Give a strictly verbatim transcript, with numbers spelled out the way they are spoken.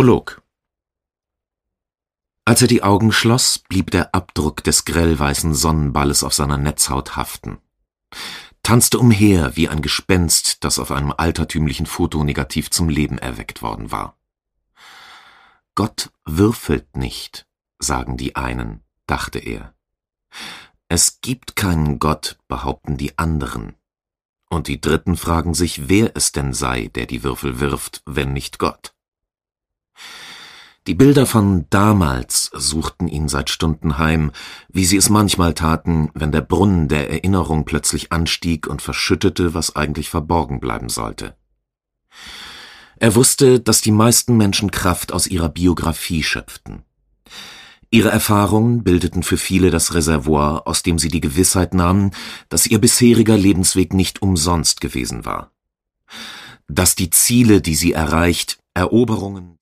Prolog. Als er die Augen schloss, blieb der Abdruck des grellweißen Sonnenballes auf seiner Netzhaut haften, tanzte umher wie ein Gespenst, das auf einem altertümlichen Fotonegativ zum Leben erweckt worden war. Gott würfelt nicht, sagen die einen, dachte er. Es gibt keinen Gott, behaupten die anderen. Und die Dritten fragen sich, wer es denn sei, der die Würfel wirft, wenn nicht Gott. Die Bilder von damals suchten ihn seit Stunden heim, wie sie es manchmal taten, wenn der Brunnen der Erinnerung plötzlich anstieg und verschüttete, was eigentlich verborgen bleiben sollte. Er wusste, dass die meisten Menschen Kraft aus ihrer Biografie schöpften. Ihre Erfahrungen bildeten für viele das Reservoir, aus dem sie die Gewissheit nahmen, dass ihr bisheriger Lebensweg nicht umsonst gewesen war. Dass die Ziele, die sie erreicht, Eroberungen